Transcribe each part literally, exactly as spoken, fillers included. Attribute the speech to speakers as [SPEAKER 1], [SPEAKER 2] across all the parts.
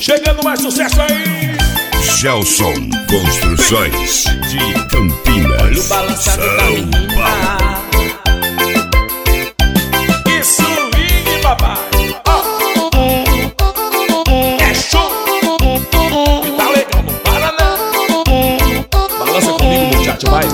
[SPEAKER 1] Chegando mais sucesso aí.
[SPEAKER 2] Gelson Construções de Campinas.
[SPEAKER 3] Olha o balançado da menina.
[SPEAKER 1] Que swing, papai. Oh. É show. E tá legal, não para não. Balança comigo, muchacho, vai.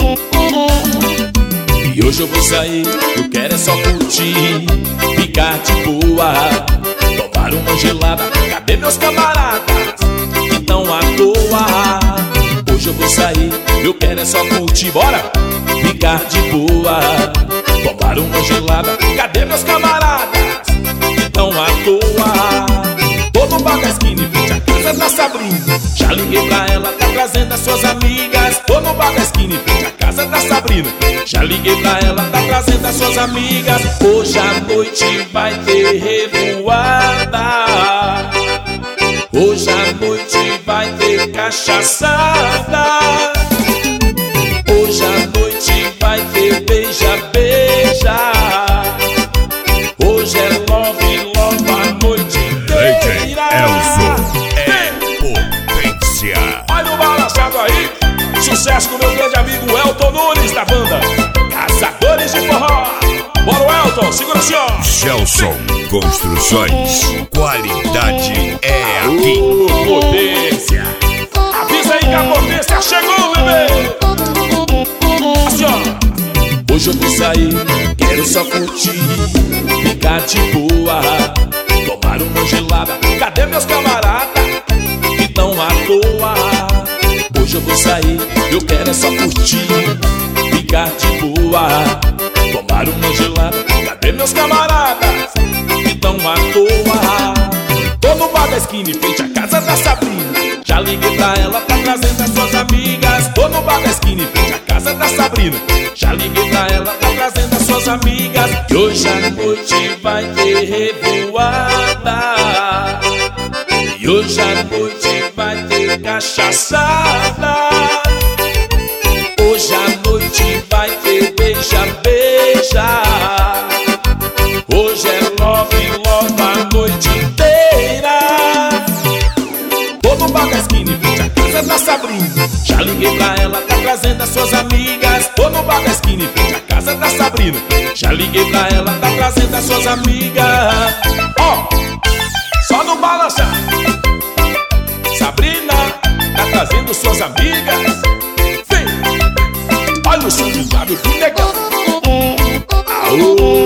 [SPEAKER 3] E hoje eu vou sair, eu quero é só curtir, ficar de boa, tomar uma gelada. Cadê meus camaradas que tão à toa? Hoje eu vou sair, eu quero é só curtir, bora! Ficar de boa, tomar uma gelada. Cadê meus camaradas que tão à toa? Tô no bar da esquina em frente à casa da Sabrina. Já liguei pra ela, tá trazendo as suas amigas. Tô no bar da esquina em frente à casa da Sabrina. Já liguei pra ela, tá trazendo as suas amigas. Hoje à noite vai ter revoada. Hoje à noite vai ter cachaçada. Hoje à noite vai ter beija-beija. Hoje é love, love a noite inteira.
[SPEAKER 2] Elson é potência.
[SPEAKER 1] Olha o balançado aí. Sucesso com meu grande amigo Elton Nunes da banda Caçadores de Forró. Bora o Elton, segura assim, ó.
[SPEAKER 2] Gelson Construções, qualidade é aqui.
[SPEAKER 1] Uh, potência. Avisa aí que a potência chegou, bebê. Assim, ó.
[SPEAKER 3] Hoje eu vou sair, quero só curtir, ficar de boa, tomar uma gelada.
[SPEAKER 1] Cadê meus camaradas
[SPEAKER 3] que tão à toa? Hoje eu vou sair, eu quero é só curtir, ficar de boa, tomar uma gelada.
[SPEAKER 1] Cadê meus camaradas
[SPEAKER 3] que tão à toa?
[SPEAKER 1] Tô no bar da esquina em frente à casa da Sabrina.
[SPEAKER 3] Já liguei pra ela, tá trazendo as suas amigas.
[SPEAKER 1] Tô no bar da esquina em frente à casa da Sabrina.
[SPEAKER 3] Já liguei pra ela, tá trazendo as suas amigas. E hoje à noite vai ter revoada. E hoje à noite vai ter cachaçada. Hoje à noite vai ter beija-beija. Hoje é love, love a noite inteira.
[SPEAKER 1] Tô no bar da esquina em frente à casa da Sabrina.
[SPEAKER 3] Já liguei pra ela, tá trazendo as suas amigas.
[SPEAKER 1] Tô no bar da esquina em frente à casa da Sabrina.
[SPEAKER 3] Já liguei pra ela, tá trazendo as suas amigas.
[SPEAKER 1] Ó, oh, só no balançar. Sabrina tá trazendo suas amigas. Vem, olha o som do negão. Aô.